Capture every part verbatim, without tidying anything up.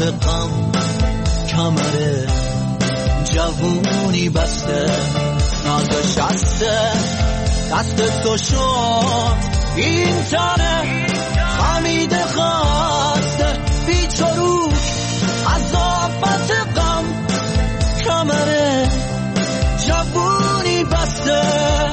غم کمره جوونی بسته نازشسته دست تو شد این تنه خمیده خواسته پیچ و روک عذابت غم کمره جوونی بسته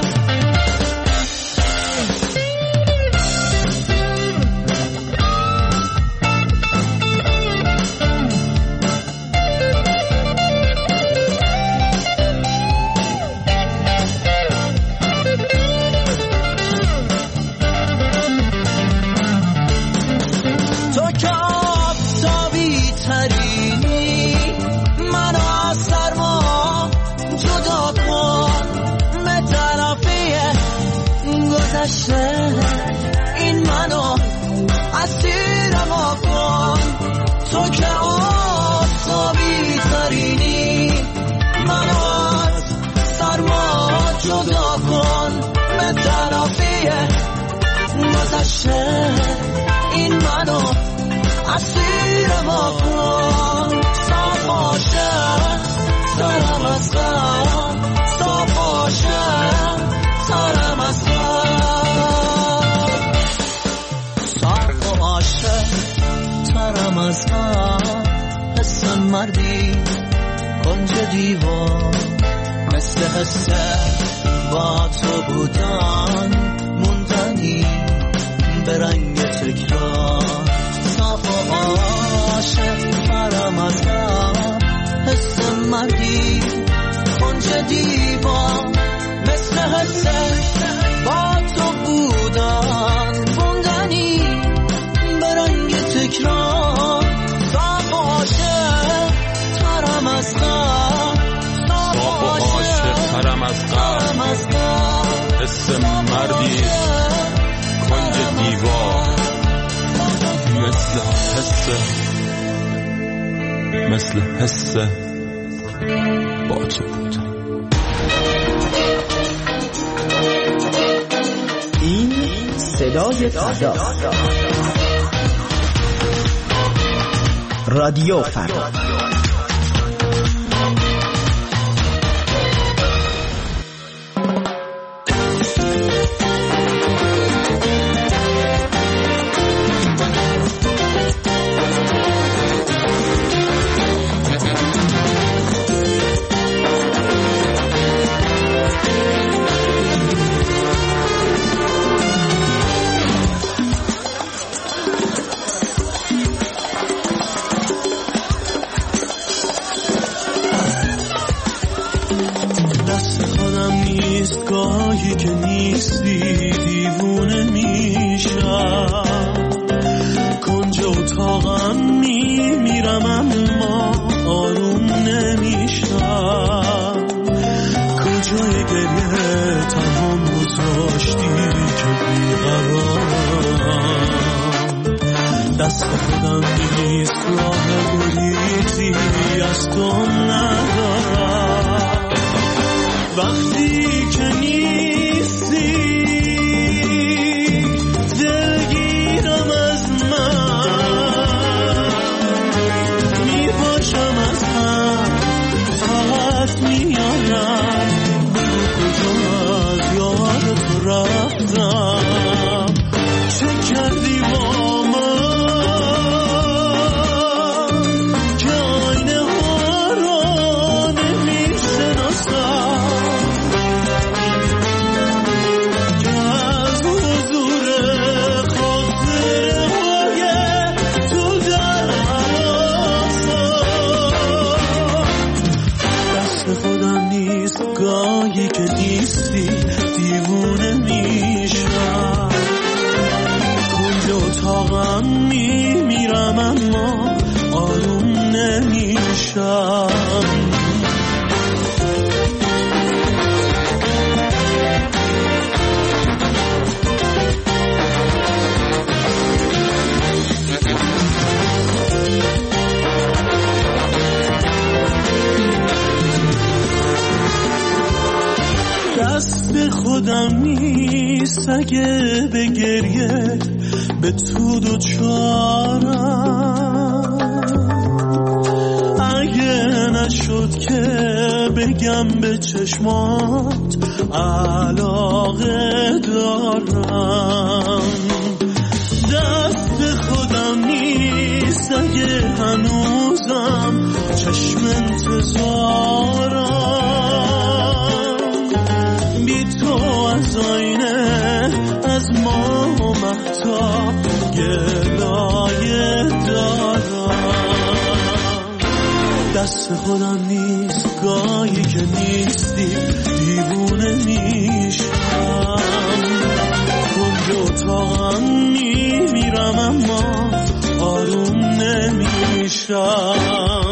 این منو اسیرم آکن تو که آفتابی ترینی منو از سرما جدا کن به طرفی گذشته این منو اسیرم آکن صاف باشه سرم از غم صاف باشه سرم از غم سرم از غم حس مردی کنج دیوار مثل حس با تو بودن موندنی به رنگ تکرار صاف و عاشق سرم از غم حس مردی کنج دیوار مثل حس با تو بودن موندنی به رنگ تکرار صاف عاشق ترم از غم صاف عاشق ترم از غم حس مردی کنج دیوار مثل حس مثل حس با تو بود. این صدای فردا رادیو فردا. گاهی که نیستی دیوونه میشم کنج اتاقم میمیرم اما آروم نمیشم کجای گریه تنهام گذاشتی که بیقرارم دست خودم نیست راه گریزی از تو ندارم وقتی که نیستی دلگیرم از من میپاشم از هم فقط میارم کجا از یاد تو رفتم چه کردی با من که آینه ها را نمیشناسم گاهی که نیستی دیوونه میشم کنج اتاقم میمیرم اما آروم نمیشم دست خودم نیست اگه به گریه به تو دوچارم نشد که بگم به چشمات علاقه دارم. دست خودم نیست اگه هنوزم چشم انتظارم. بی تو از آینه از ما مهتاب گلایه دارم. دست خودم نیست گاهی که نیستی دیوونه میشم. کنج اتاقم میمیرم اما آروم نمیشم.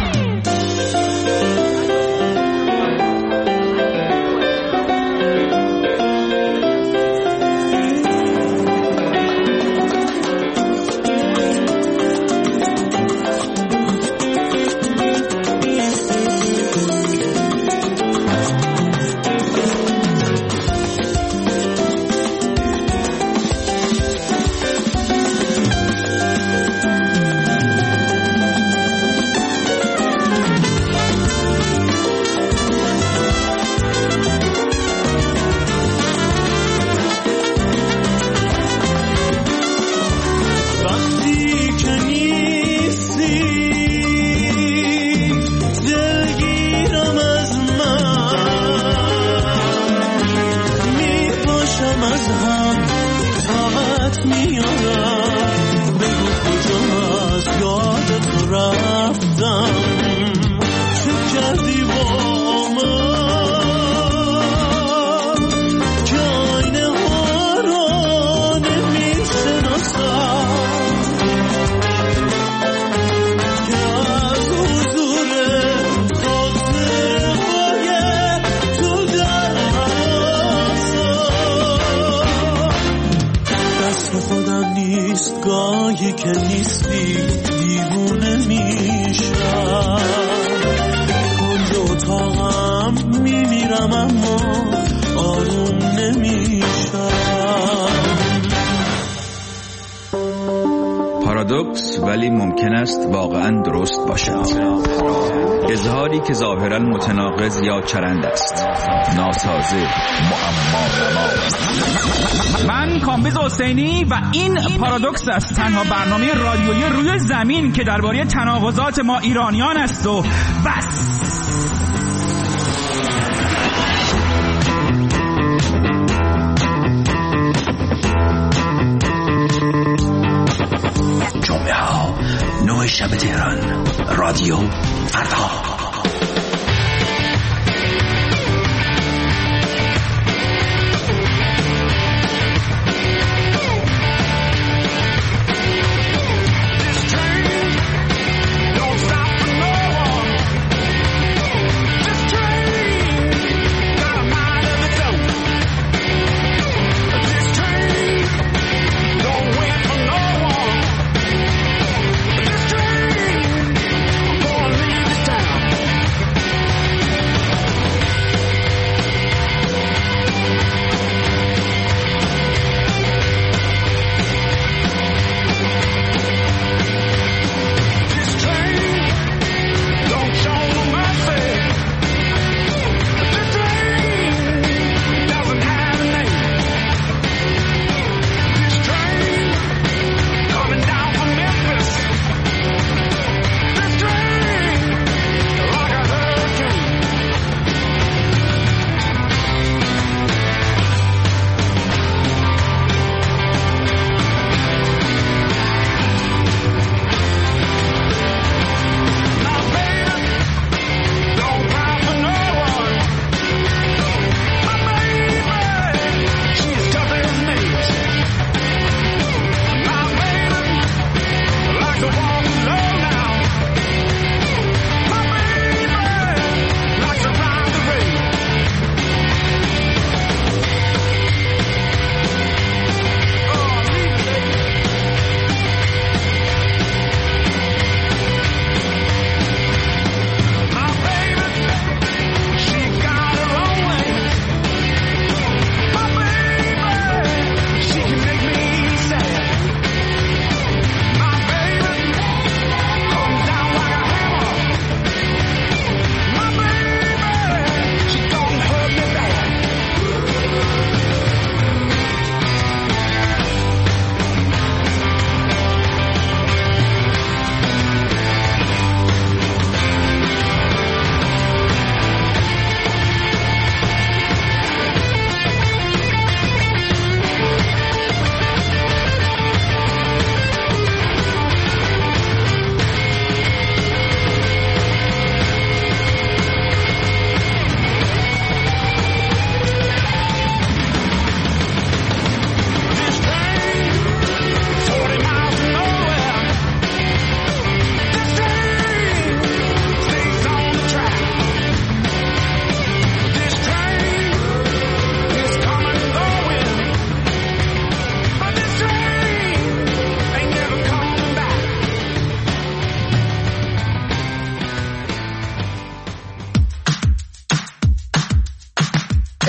گاهی که نیستی دیوونه میشم. کنج اتاقم میمیرم اما آروم نمیشم. پارادوکس ولی ممکن است واقعا درست باشد. اظهاری که ظاهرا متناقض یا چرند است، ناسازه، معما. من کامبیز حسینی و این پارادوکس است، تنها برنامه رادیویی روی زمین که درباره تناقضات ما ایرانیان است و بس. جمعه ها نه شب تهران، رادیو فردا.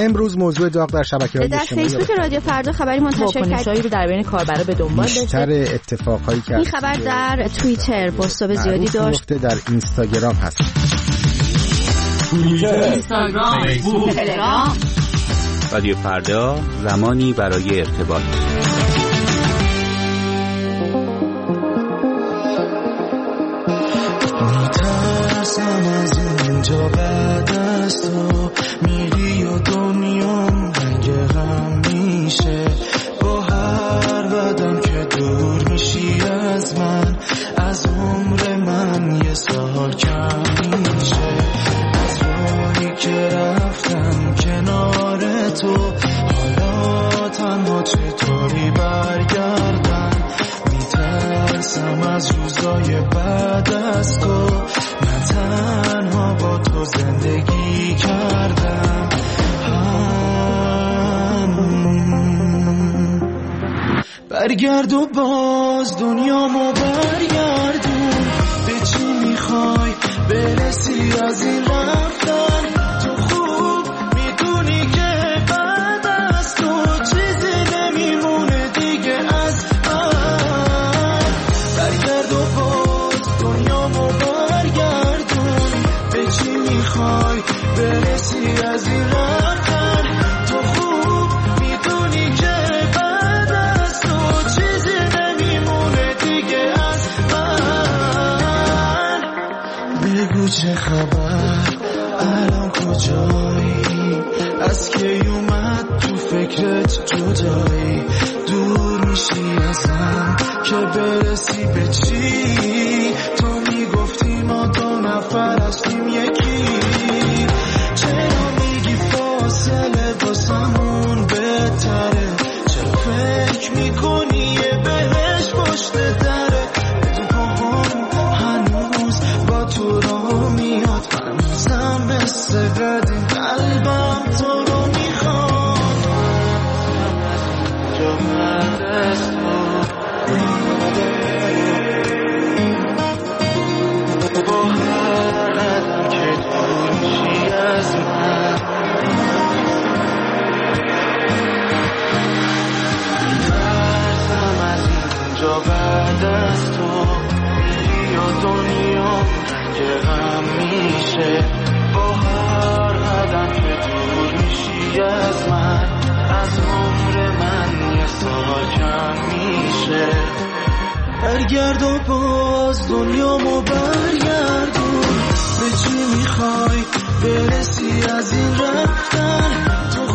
امروز موضوع داغ در شبکه‌های در اجتماعی فیسبوک رادیو فردا خبری منتشر واکنشایی رو در بین کاربرا به دنبال داشته. بیشتر اتفاقایی که این خبر در توییتر بوستاب زیادی داشت، در اینستاگرام هست. اینستاگرام، فیسبوک، تلگرام. رادیو فردا، زمانی برای ارتباط. میترسم از اینجا بعد از تو میری و دنیام رنگ غم میشه، با هر قدم که دور میشی از من، از عمر من یه سال کم میشه. از راهی که رفتم کنار تو، حالا تنها چطوری برگردم؟ میترسم از روزای بعد از تو، من تنها با تو زندگی کردم. برگرد و باز دنیامو برگردون، به چی میخوای برسی از این رفتن؟ تو خوب میدونی که بعد از تو چیزی نمیمونه دیگه از من. برگرد و باز دنیامو برگردون، به چی میخوای برسی از این رفتن؟ تو خوب میدونی که بعد از تو چیزی نمیمونه دیگه از من. بگو چه خبر، الان کجایی؟ از کی اومد تو فکرت جدایی؟ دور میشی ازم که برسی به چی؟ تو میگفتی ما دو نفر هستیم یکی، چرا میگی فاصله واسمون بهتره؟ چرا فکر میکنی یه بهش پشت دره؟ تو پاهم هنوز با تو را میاد، هنوزم مثل قدیم قلبم تو رو میخواد. جا بعد از تو با هر قدم که دور میشی از من، میترسم از اینجا بعد از تو میری و دنیا رنگ غم میشه، با هر قدم که دور میشی از من، از عمر من یه سال کم میشه. برگرد و باز دنیامو برگردون، به چی میخوای برسی از این رفتن؟ تو